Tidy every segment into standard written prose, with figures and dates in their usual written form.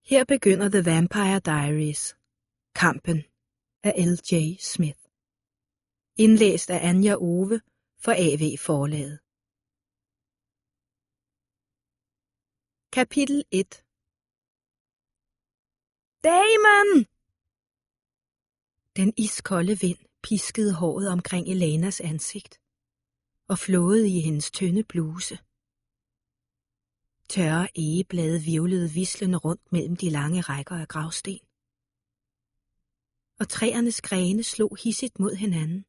Her begynder The Vampire Diaries. Kampen af L.J. Smith. Indlæst af Anja Owe for AV Forlaget. Kapitel 1. Damon! Den iskolde vind piskede håret omkring Elenas ansigt og flåede i hendes tynde bluse. Tørre egeblade hvirvlede vislende rundt mellem de lange rækker af gravsten. Og træernes grene slog hidsigt mod hinanden.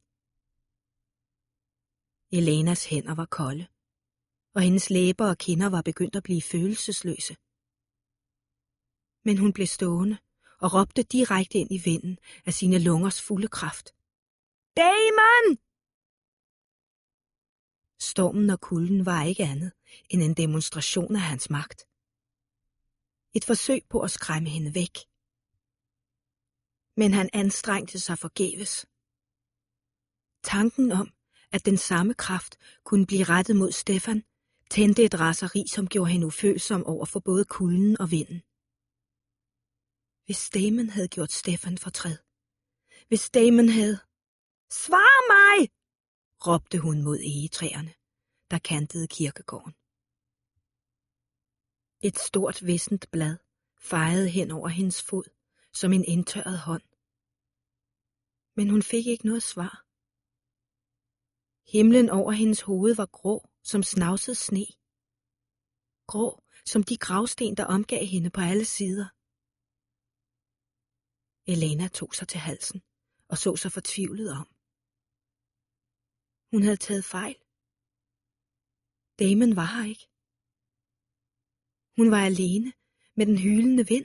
Elenas hænder var kolde, og hendes læber og kinder var begyndt at blive følelsesløse. Men hun blev stående og råbte direkte ind i vinden af sine lungers fulde kraft. Damon! Stormen og kulden var ikke andet end en demonstration af hans magt. Et forsøg på at skræmme hende væk. Men han anstrengte sig forgæves. Tanken om, at den samme kraft kunne blive rettet mod Stefan, tændte et raseri, som gjorde hende ufølsom over for både kulden og vinden. Hvis Damon havde gjort Stefan fortræd. Hvis Damon havde... Svar mig! Råbte hun mod egetræerne, der kantede kirkegården. Et stort vissent blad fejede hen over hendes fod, som en indtørret hånd. Men hun fik ikke noget svar. Himlen over hendes hoved var grå som snavset sne. Grå som de gravsten, der omgav hende på alle sider. Elena tog sig til halsen og så sig fortvivlet om. Hun havde taget fejl. Damon var her ikke. Hun var alene med den hylende vind.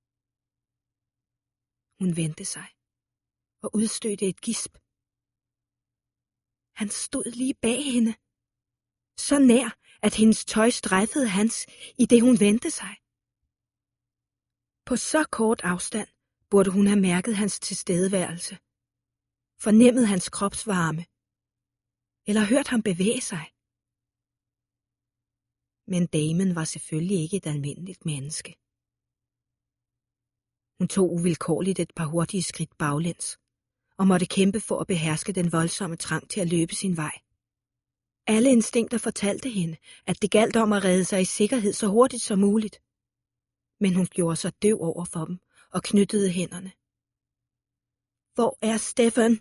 Hun vendte sig og udstødte et gisp. Han stod lige bag hende. Så nær, at hendes tøj strejfede hans, i det hun vendte sig. På så kort afstand burde hun have mærket hans tilstedeværelse. Fornemmet hans kropsvarme. Eller hørt ham bevæge sig. Men Damon var selvfølgelig ikke et almindeligt menneske. Hun tog uvilkårligt et par hurtige skridt baglæns, og måtte kæmpe for at beherske den voldsomme trang til at løbe sin vej. Alle instinkter fortalte hende, at det galt om at redde sig i sikkerhed så hurtigt som muligt. Men hun gjorde sig døv over for dem og knyttede hænderne. Hvor er Stefan?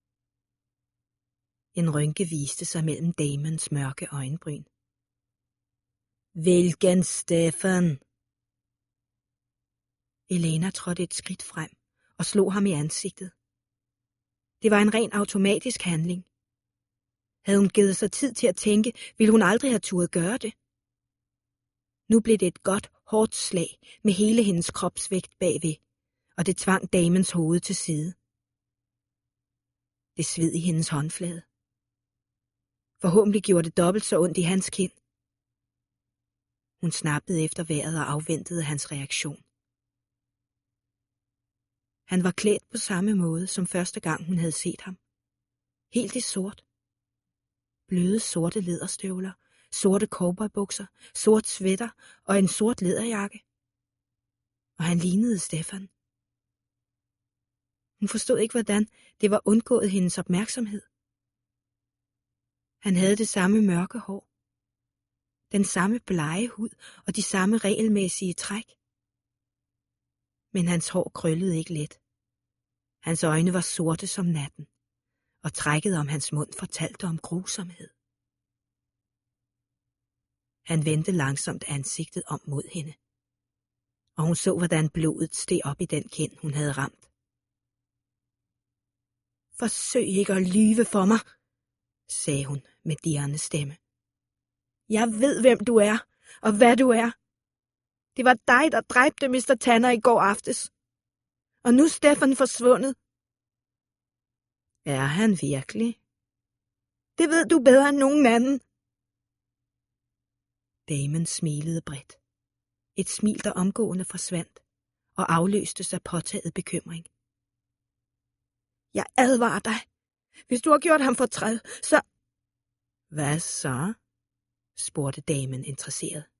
En rynke viste sig mellem Damons mørke øjenbryn. Hvilken Stefan? Elena trådte et skridt frem og slog ham i ansigtet. Det var en ren automatisk handling. Havde hun givet sig tid til at tænke, ville hun aldrig have turde gøre det. Nu blev det et godt, hårdt slag med hele hendes kropsvægt bagved, og det tvang Damons hoved til side. Det sved i hendes håndflade. Forhåbentlig gjorde det dobbelt så ondt i hans kind. Hun snappede efter vejret og afventede hans reaktion. Han var klædt på samme måde som første gang hun havde set ham. Helt i sort. Bløde sorte læderstøvler, sorte cowboybukser, sort sweater og en sort læderjakke. Og han lignede Stefan. Hun forstod ikke, hvordan det var undgået hendes opmærksomhed. Han havde det samme mørke hår, den samme blege hud og de samme regelmæssige træk. Men hans hår krøllede ikke let. Hans øjne var sorte som natten, og trækket om hans mund fortalte om grusomhed. Han vendte langsomt ansigtet om mod hende, og hun så, hvordan blodet steg op i den kind, hun havde ramt. Forsøg ikke at lyve for mig, sagde hun med dirrende stemme. Jeg ved, hvem du er, og hvad du er. Det var dig, der dræbte Mr. Tanner i går aftes. Og nu er Stefan forsvundet. Er han virkelig? Det ved du bedre end nogen anden. Damon smilede bredt. Et smil, der omgående forsvandt og afløstes af påtaget bekymring. Jeg advarer dig. Hvis du har gjort ham fortræd, så... Hvad så? Spurgte Damon interesseret.